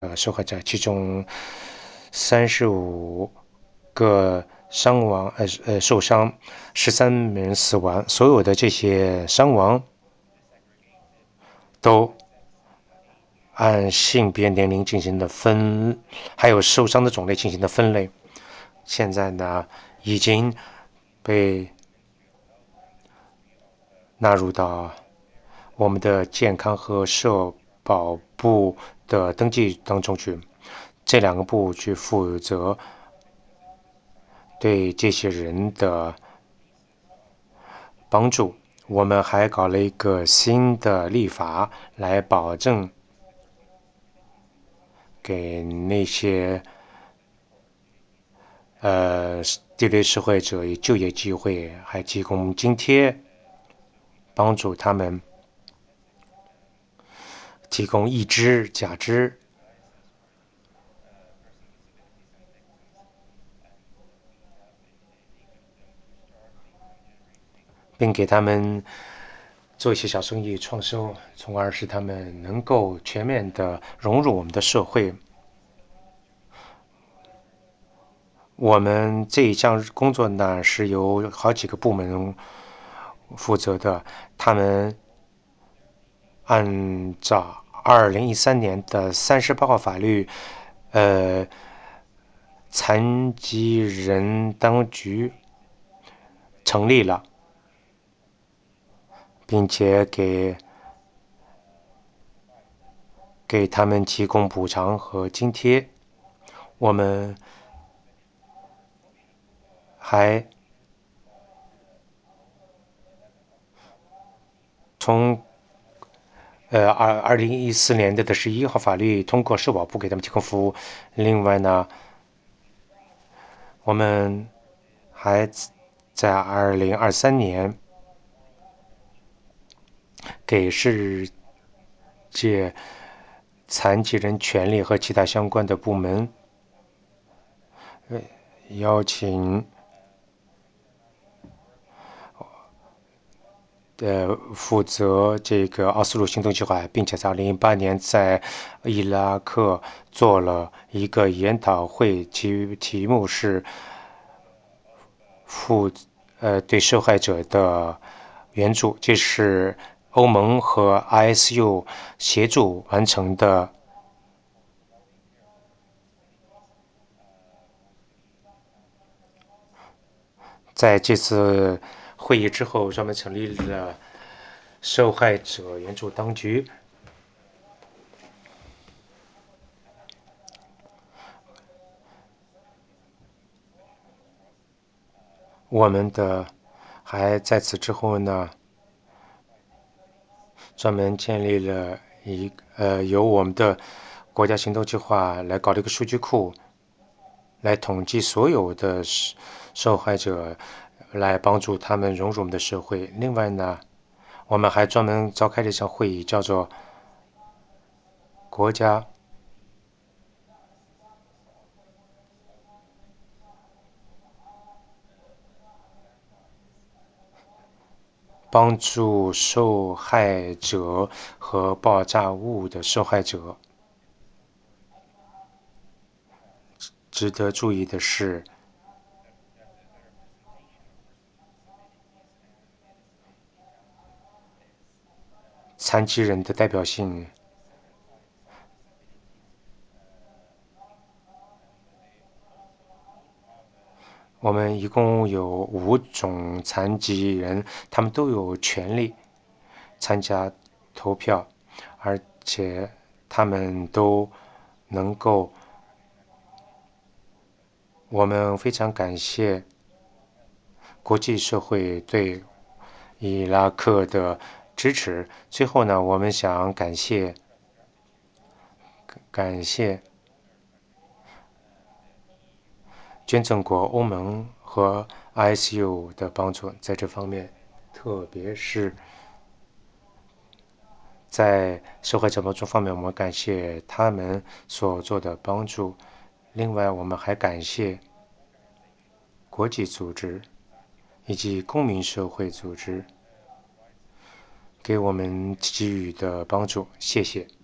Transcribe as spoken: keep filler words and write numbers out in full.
呃受害者，其中三十五个伤亡，呃呃受伤，十三名人死亡。所有的这些伤亡都按性别、年龄进行的分，还有受伤的种类进行的分类。现在呢，已经被纳入到我们的健康和社保部的登记当中去。这两个部去负责对这些人的帮助。我们还搞了一个新的立法，来保证给那些呃低类社会者以就业机会，还提供津贴，帮助他们提供义肢、假肢，并给他们做一些小生意创收，从而使他们能够全面的融入我们的社会。我们这一项工作呢，是由好几个部门负责的，他们按照二零一三年的三十八号法律，呃，残疾人当局成立了，并且给给他们提供补偿和津贴。我们还从呃二二零一四年的十一号法律通过社保部给他们提供服务。另外呢，我们还在二零二三年给世界残疾人权利和其他相关的部门邀请呃负责这个奥斯陆行动计划，并且在二零一八年在伊拉克做了一个研讨会，其题目是负呃对受害者的援助，这是欧盟和 I S U 协助完成的。在这次会议之后，专门成立了受害者援助当局。我们的还在此之后呢，专门建立了一呃由我们的国家行动计划来搞了一个数据库，来统计所有的受害者，来帮助他们融入我们的社会。另外呢，我们还专门召开了一场会议，叫做国家帮助受害者和爆炸物的受害者。值得注意的是，残疾人的代表性，我们一共有五种残疾人，他们都有权利参加投票，而且他们都能够。我们非常感谢国际社会对伊拉克的支持。最后呢，我们想感谢感谢捐赠国欧盟和 I S U 的帮助，在这方面，特别是在受害者帮助方面，我们感谢他们所做的帮助。另外，我们还感谢国际组织以及公民社会组织给我们给予的帮助。谢谢。